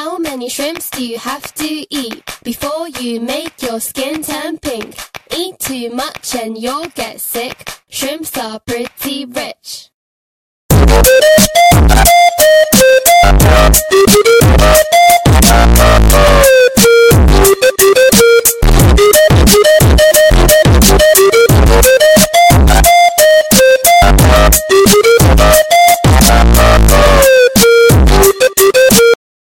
How many shrimps do you have to eat before you make your skin turn pink? Eat too much and you'll get sick. Shrimps are pretty rich.